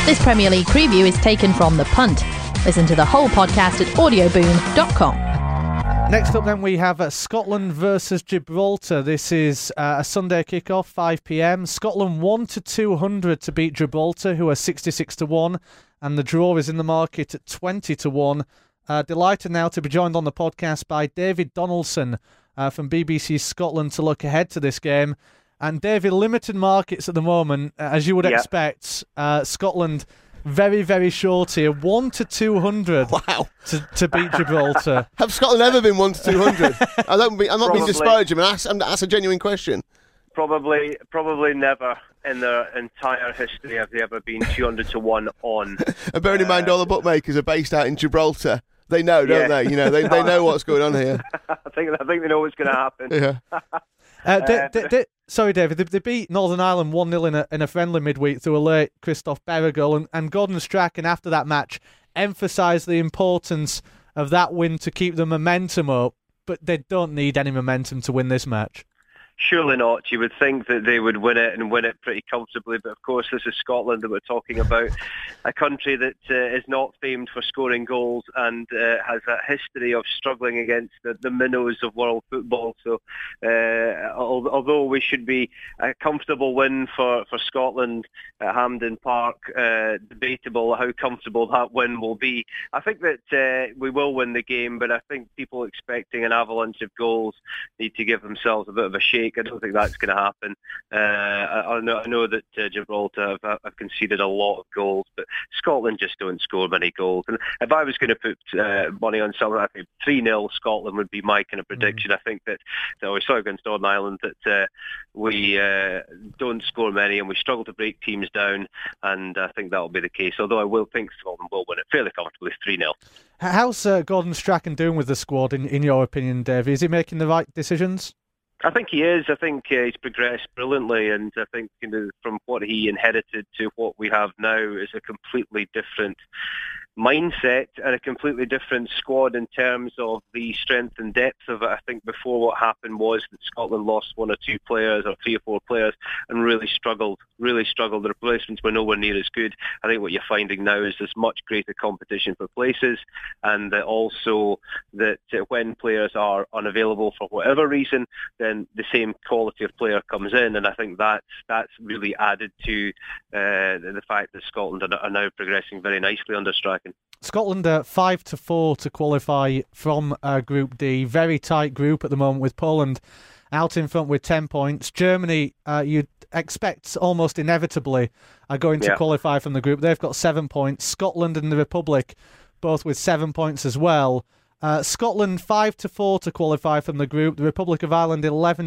This Premier League preview is taken from The Punt. Listen to the whole podcast at audioboom.com. Next up then we have Scotland versus Gibraltar. This is a Sunday kickoff, 5 p.m. Scotland 1-200 to beat Gibraltar, who are 66-1, and the draw is in the market at 20-1. Delighted now to be joined on the podcast by David Donaldson from BBC Scotland to look ahead to this game. And David, limited markets at the moment, as you would expect. Scotland very, very short here, 1-200. Wow. to beat Gibraltar. Have Scotland ever been 1-200? I'm not being disparaging. That's a genuine question. Probably never in their entire history have they ever been 200-1 on. And bearing in mind all the bookmakers are based out in Gibraltar. They know, don't they? You know, they know what's going on here. I think they know what's going to happen. Yeah. Sorry, David. They beat Northern Ireland 1-0 in a friendly midweek through a late Christoph Berra goal, and Gordon Strachan after that match emphasised the importance of that win to keep the momentum up. But they don't need any momentum to win this match. Surely not. You would think that they would win it and win it pretty comfortably, but of course this is Scotland that we're talking about, a country that is not famed for scoring goals and has a history of struggling against the minnows of world football. So although we should be a comfortable win for Scotland at Hampden Park, debatable how comfortable that win will be. I think that we will win the game, but I think people expecting an avalanche of goals need to give themselves a bit of a shake. I don't think that's going to happen. I know that Gibraltar have conceded a lot of goals, but Scotland just don't score many goals. And if I was going to put money on something, I think 3-0 Scotland would be my kind of prediction. I think that we saw against Northern Ireland that we don't score many and we struggle to break teams down, and I think that will be the case. Although I will think Scotland will win it fairly comfortably, 3-0. How's Gordon Strachan doing with the squad, in your opinion, Dave? Is he making the right decisions? I think he is. I think he's progressed brilliantly, and I think from what he inherited to what we have now is a completely different mindset and a completely different squad in terms of the strength and depth of it. I think before what happened was that Scotland lost one or two players or three or four players and really struggled. The replacements were nowhere near as good. I think what you're finding now is there's much greater competition for places, and that also that when players are unavailable for whatever reason, then the same quality of player comes in, and I think that's really added to the fact that Scotland are now progressing very nicely under Strachan. Scotland 5-4 to qualify from Group D. Very tight group at the moment with Poland out in front with 10 points. Germany, you'd expect almost inevitably, are going to qualify from the group. They've got 7 points. Scotland and the Republic both with 7 points as well. Scotland 5-4 to qualify from the group. The Republic of Ireland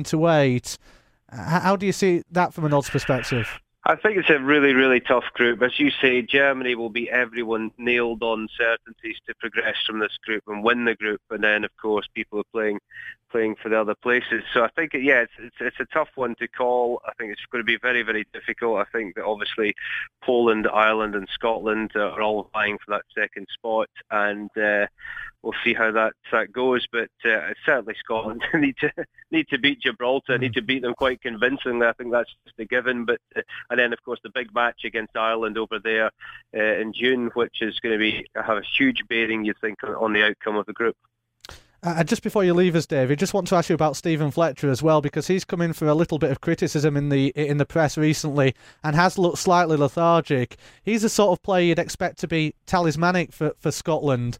11-8. How do you see that from an odds perspective? I think it's a really, really tough group. As you say, Germany will be everyone nailed on certainties to progress from this group and win the group. And then, of course, people are playing for the other places. So I think, it's a tough one to call. I think it's going to be very, very difficult. I think that obviously Poland, Ireland and Scotland are all vying for that second spot. And we'll see how that goes. But certainly Scotland need to beat Gibraltar, need to beat them quite convincingly. I think that's just a given. But and then, of course, the big match against Ireland over there in June, which is going to have a huge bearing, you think, on the outcome of the group. Just before you leave us, David, just want to ask you about Stephen Fletcher as well, because he's come in for a little bit of criticism in the press recently and has looked slightly lethargic. He's the sort of player you'd expect to be talismanic for Scotland.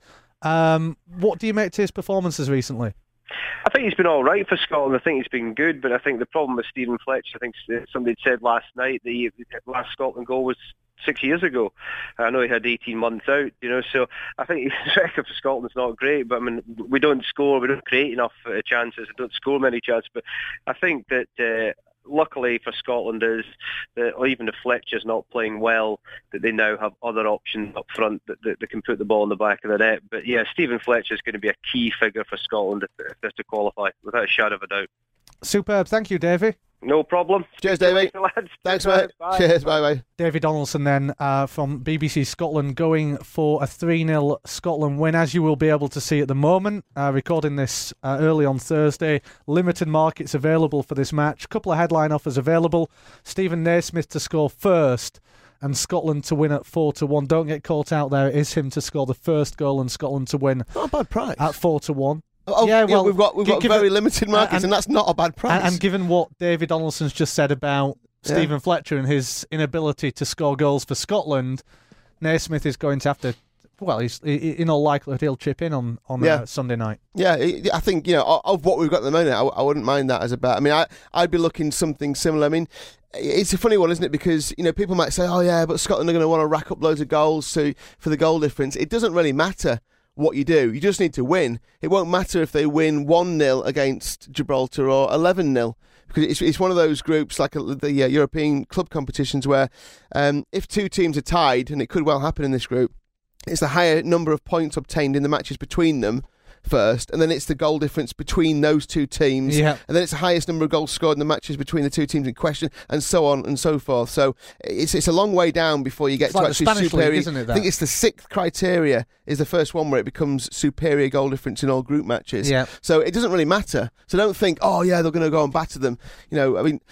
What do you make to his performances recently? I think he's been all right for Scotland. I think he's been good, but I think the problem with Stephen Fletcher, I think somebody said last night that the last Scotland goal was 6 years ago. I know he had 18 months out, so I think his record for Scotland's not great, but I mean, we don't score, we don't create enough chances, we don't score many chances, but I think that luckily for Scotland is that even if Fletcher's not playing well, that they now have other options up front that can put the ball in the back of the net. But yeah, Stephen Fletcher's going to be a key figure for Scotland if they're to qualify, without a shadow of a doubt. Superb. Thank you, Davey. No problem. Cheers, Davey. Thanks, mate. Bye. Cheers, bye-bye. David Donaldson then from BBC Scotland going for a 3-0 Scotland win, as you will be able to see at the moment. Recording this early on Thursday. Limited markets available for this match. A couple of headline offers available. Stephen Naismith to score first and Scotland to win at 4-1. Don't get caught out there. It is him to score the first goal and Scotland to win. Not a bad price. At 4-1. Oh, yeah, well, we've got very limited markets, and that's not a bad price. And given what David Donaldson's just said about Stephen Fletcher and his inability to score goals for Scotland, Naismith is going to have to. Well, in all likelihood, he'll chip in on Sunday night. Yeah, I think, of what we've got at the moment, I wouldn't mind that as a bet. I mean, I'd be looking something similar. I mean, it's a funny one, isn't it? Because, people might say, oh, yeah, but Scotland are going to want to rack up loads of goals for the goal difference. It doesn't really matter what you do. You just need to win. It won't matter if they win 1-0 against Gibraltar or 11-0. Because it's one of those groups like the European club competitions where if two teams are tied, and it could well happen in this group, it's the higher number of points obtained in the matches between them first, and then it's the goal difference between those two teams, and then it's the highest number of goals scored in the matches between the two teams in question, and so on and so forth. So it's a long way down before you get to actually Spanish superior. League, isn't it, I think it's the 6th criteria is the first one where it becomes superior goal difference in all group matches. Yeah. So it doesn't really matter. So don't think, oh yeah, they're going to go and batter them. I mean,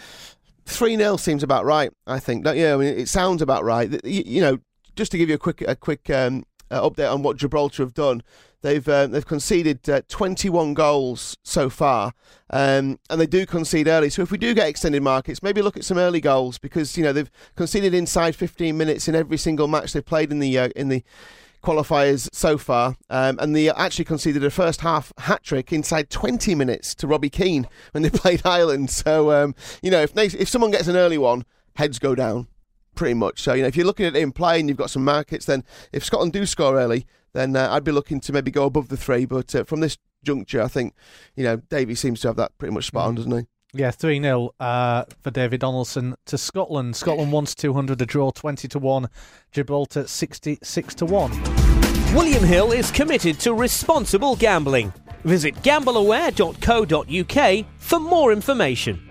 3-0 seems about right. I think. I mean, it sounds about right. Just to give you a quick update on what Gibraltar have done, they've conceded 21 goals so far, and they do concede early. So if we do get extended markets, maybe look at some early goals, because they've conceded inside 15 minutes in every single match they've played in the qualifiers so far, and they actually conceded a first half hat-trick inside 20 minutes to Robbie Keane when they played Ireland. So if someone gets an early one, heads go down. Pretty much. So, if you're looking at it in play and you've got some markets, then if Scotland do score early, then I'd be looking to maybe go above the 3. But from this juncture, I think, Davey seems to have that pretty much spot on, doesn't he? Yeah, 3-0 for David Donaldson to Scotland. Scotland 1-200, a draw 20-1, Gibraltar 66-1. William Hill is committed to responsible gambling. Visit gambleaware.co.uk for more information.